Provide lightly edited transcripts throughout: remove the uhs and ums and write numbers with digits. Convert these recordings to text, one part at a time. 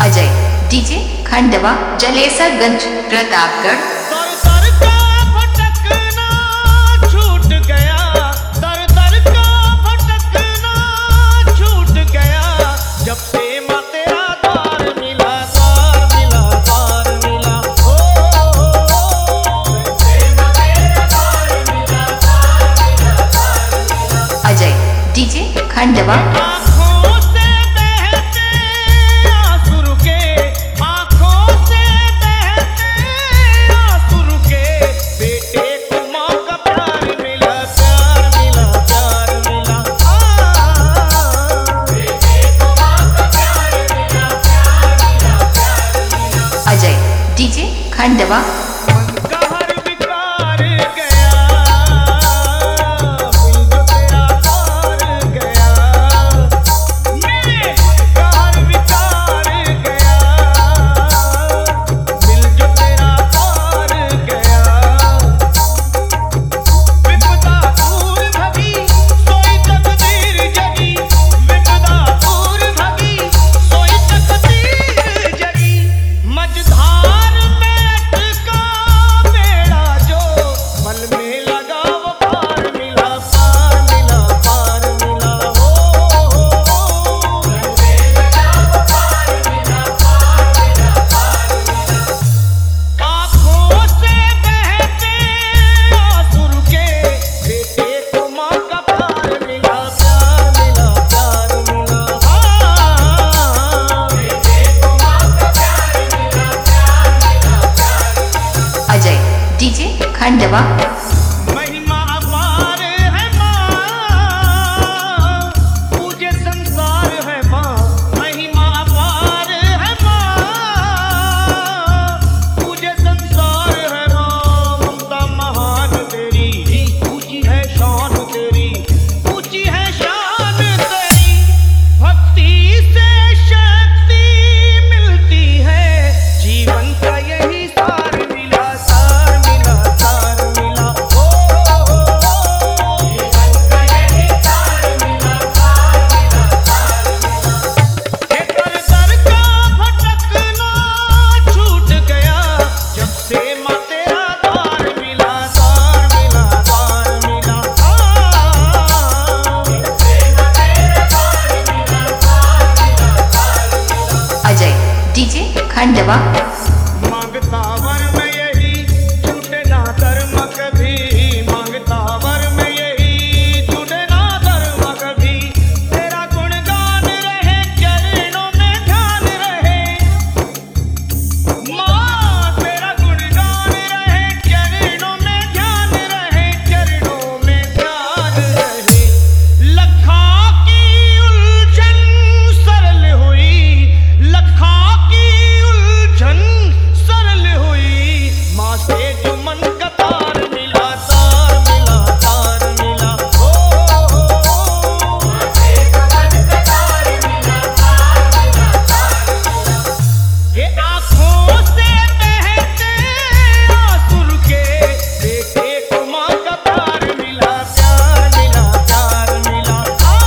Ajay DJ Khandwa Jalesarganj Pratapgarh. Ajay DJ Khandwa Ajay DJ Khandwa Ajay DJ Khandwa महिमा अपार है माँ, पूजे संसार है माँ। महिमा अपार है माँ, पूजे संसार है माँ। ममता महान तेरी, ऊंची है शान तेरी, ऊंची है शान तेरी। भक्ति से शक्ति मिलती है, जीवन का यही सार मिला। अजय डीजे खंडवा मांगता वर में यही, छूटे ना धर्म कभी। मांगता वर में यही, छूटे ना धर्म कभी। तेरा गुणगान रहे, चरणों में ध्यान रहे माँ। तेरा गुणगान रहे, चरणों में ध्यान रहे, चरणों में ध्यान रहे। लखा की उलझन सरल हुई, लखा की उलझन सरल हुई। माँ से जो मन का तार मिला, तार मिला, तार मिला। माँ से जो मन का तार मिला, तार मिला, तार मिला। ये आँखों से बहते आंसू के, बेटे को माँ का प्यार मिला, प्यार मिला, प्यार मिला।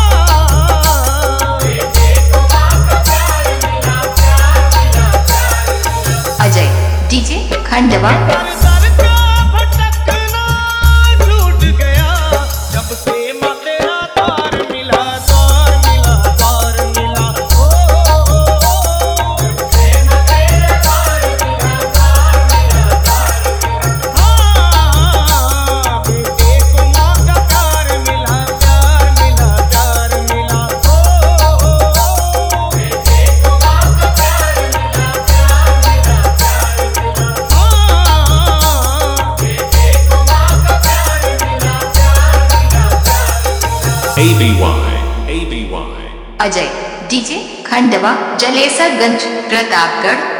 बेटे को माँ का प्यार मिला, प्यार मिला, प्यार मिला। अजय डीजे खंडवा दर का भटकना छूट गया, जब से माँ तेरा तार मिला, तार मिला, तार मिला। जब से माँ तेरा तार मिला, तार मिला, तार मिला। बेटे को माँ का प्यार मिला, प्यार मिला, प्यार मिला। बेटे को माँ का प्यार मिला, प्यार मिला, प्यार मिला। ABY Ajay DJ Khandwa Jalesarganj Pratapgarh.